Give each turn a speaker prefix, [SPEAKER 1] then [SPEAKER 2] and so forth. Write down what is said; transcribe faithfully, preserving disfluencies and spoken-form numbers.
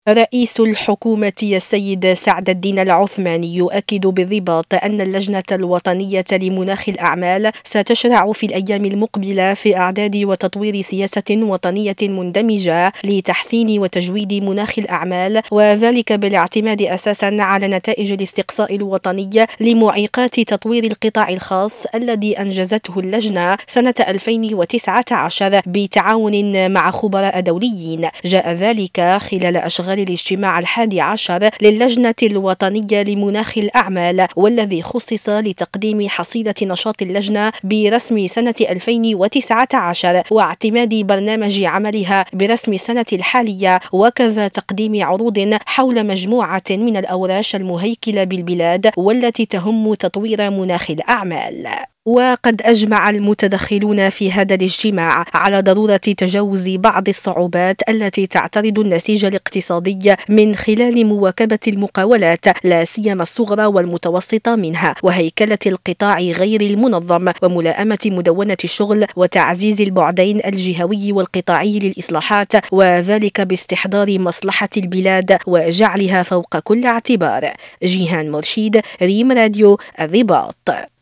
[SPEAKER 1] رئيس الحكومة السيد سعد الدين العثماني يؤكد بالرباط أن اللجنة الوطنية لمناخ الأعمال ستشرع في الأيام المقبلة في إعداد وتطوير سياسة وطنية مندمجة لتحسين وتجويد مناخ الأعمال، وذلك بالاعتماد أساسا على نتائج الاستقصاء الوطني لمعيقات تطوير القطاع الخاص الذي أنجزته اللجنة سنة ألفين وتسعة عشر بتعاون مع خبراء دوليين. جاء ذلك خلال أشغال الاجتماع الحادي عشر للجنة الوطنية لمناخ الأعمال، والذي خصص لتقديم حصيلة نشاط اللجنة برسم سنة ألفين وتسعة عشر واعتماد برنامج عملها برسم السنة الحالية، وكذا تقديم عروض حول مجموعة من الأوراش المهيكلة بالبلاد والتي تهم تطوير مناخ الأعمال. وقد أجمع المتدخلون في هذا الاجتماع على ضرورة تجاوز بعض الصعوبات التي تعترض النسيج الاقتصادي من خلال مواكبة المقاولات، لا سيما الصغرى والمتوسطة منها، وهيكلة القطاع غير المنظم، وملائمة مدونة الشغل، وتعزيز البعدين الجهوي والقطاعي للإصلاحات، وذلك باستحضار مصلحة البلاد وجعلها فوق كل اعتبار. جيهان مرشيد، ريم راديو، الرباط.